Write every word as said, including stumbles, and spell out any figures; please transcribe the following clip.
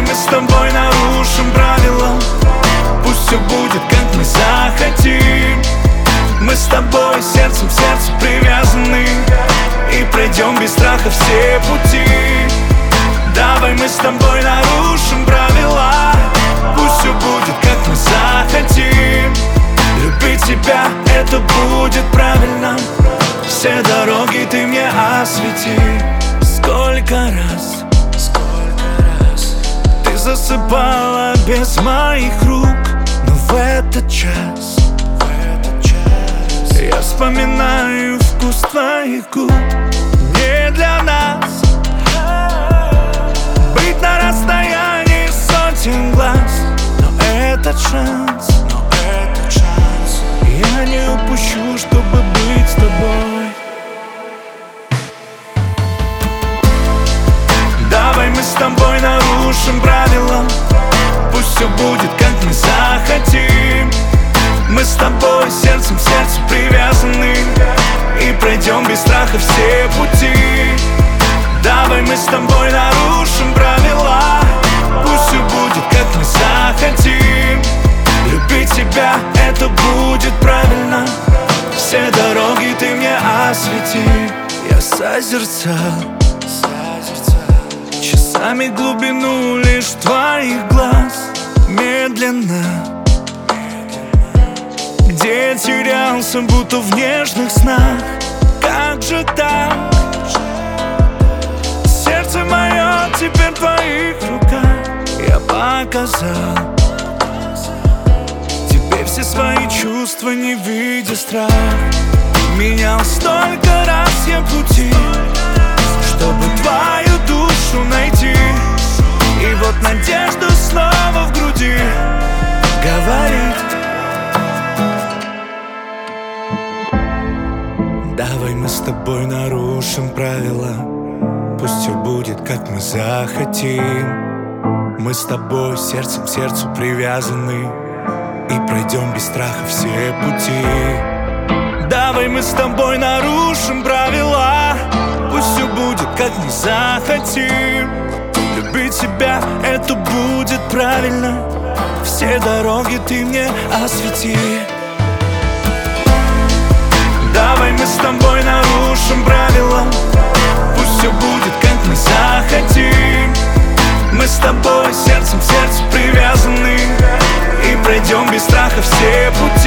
мы с тобой нарушим правила. Пусть все будет, как мы захотим. Мы с тобой сердцем в сердце привязаны и пройдем без страха все пути. Давай мы с тобой нарушим правила. Пусть все будет, как мы захотим. Любить тебя, это будет правильно. Все дороги ты мне освети. Сколько раз, сколько раз ты засыпала без моих рук, но в этот час, в этот час я вспоминаю вкус твоих губ. Не для нас быть на расстоянии сотен глаз, но этот шанс, но этот шанс я не упущу, чтобы быть с тобой. Давай мы с тобой нарушим правила. Пусть все будет, как мы захотим. Мы с тобой сердцем в сердце привязаны и пройдем без страха все пути. Давай мы с тобой нарушим правила. Пусть все будет, как мы захотим. Любить тебя, это будет правильно. Все дороги ты мне освети. Я созерцал часами глубину лишь твоих глаз. Медленно, где я терялся, будто в нежных снах. Как же так? Сердце мое теперь в твоих руках. Я показал тебе все свои чувства, не видя страх. Менял столько раз я пути, чтобы твою душу найти. И вот надежда снова в груди говорит: давай мы с тобой нарушим правила. Пусть все будет, как мы захотим. Мы с тобой сердцем к сердцу привязаны и пройдем без страха все пути. Давай мы с тобой нарушим правила. Пусть все будет, как мы захотим. Любить тебя, это будет правильно. Все дороги ты мне освети. Давай мы с тобой нарушим правила. Пусть все будет, как мы захотим. Мы с тобой сердцем в сердце привязаны и пройдем без страха все пути.